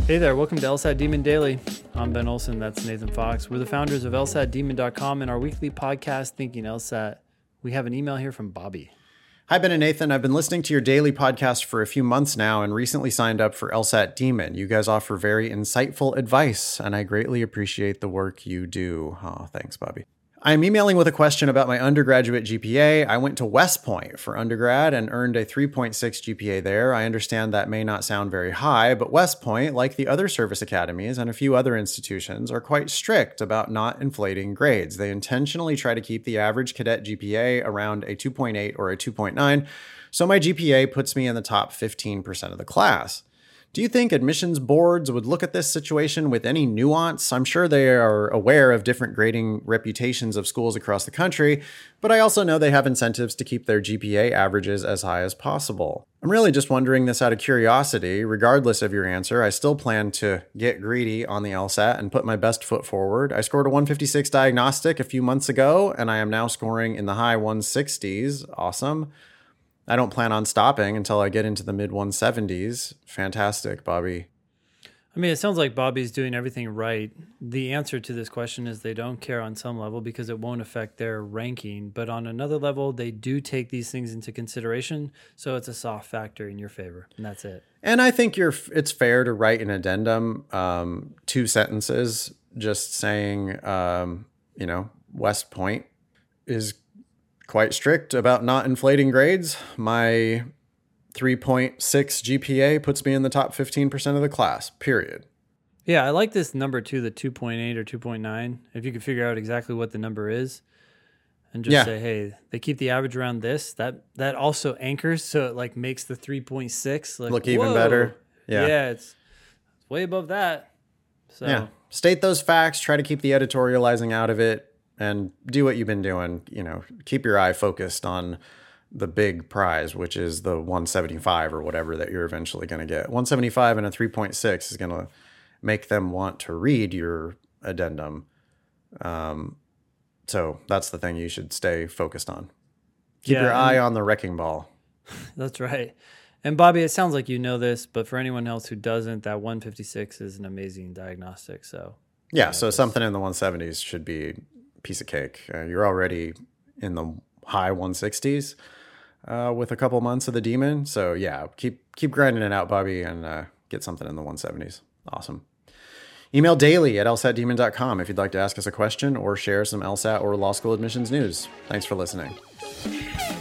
Hey there, welcome to LSAT Demon Daily. I'm Ben Olson, that's Nathan Fox. We're the founders of LSATdemon.com and our weekly podcast, Thinking LSAT. We have an email here from Bobby. Hi, Ben and Nathan. I've been listening to your daily podcast for a few months now and recently signed up for LSAT Demon. You guys offer very insightful advice, and I greatly appreciate the work you do. Oh, thanks, Bobby. I'm emailing with a question about my undergraduate GPA. I went to West Point for undergrad and earned a 3.6 GPA there. I understand that may not sound very high, but West Point, like the other service academies and a few other institutions, are quite strict about not inflating grades. They intentionally try to keep the average cadet GPA around a 2.8 or a 2.9, so my GPA puts me in the top 15% of the class. Do you think admissions boards would look at this situation with any nuance? I'm sure they are aware of different grading reputations of schools across the country, but I also know they have incentives to keep their GPA averages as high as possible. I'm really just wondering this out of curiosity. Regardless of your answer, I still plan to get greedy on the LSAT and put my best foot forward. I scored a 156 diagnostic a few months ago, and I am now scoring in the high 160s. Awesome. I don't plan on stopping until I get into the mid 170s. Fantastic, Bobby. I mean, it sounds like Bobby's doing everything right. The answer to this question is they don't care on some level because it won't affect their ranking. But on another level, they do take these things into consideration. So it's a soft factor in your favor. And that's it. And I think it's fair to write an addendum, 2 sentences, just saying, West Point is quite strict about not inflating grades. My 3.6 GPA puts me in the top 15% of the class, period. Yeah, I like this number too, the 2.8 or 2.9. If you could figure out exactly what the number is and just say, hey, they keep the average around this, that also anchors, so it like makes the 3.6 look even better. Yeah, it's way above that. So yeah, state those facts, try to keep the editorializing out of it, and do what you've been doing. Keep your eye focused on the big prize, which is the 175 or whatever that you're eventually going to get. 175 and a 3.6 is going to make them want to read your addendum. So that's the thing you should stay focused on. Keep your eye on the wrecking ball. That's right. And Bobby, it sounds like you know this, but for anyone else who doesn't, that 156 is an amazing diagnostic. So yeah, so something in the 170s should be piece of cake. You're already in the high 160s with a couple months of the demon. So yeah, keep grinding it out, Bobby, and get something in the 170s. Awesome. Email daily at lsatdemon.com if you'd like to ask us a question or share some LSAT or law school admissions news. Thanks for listening.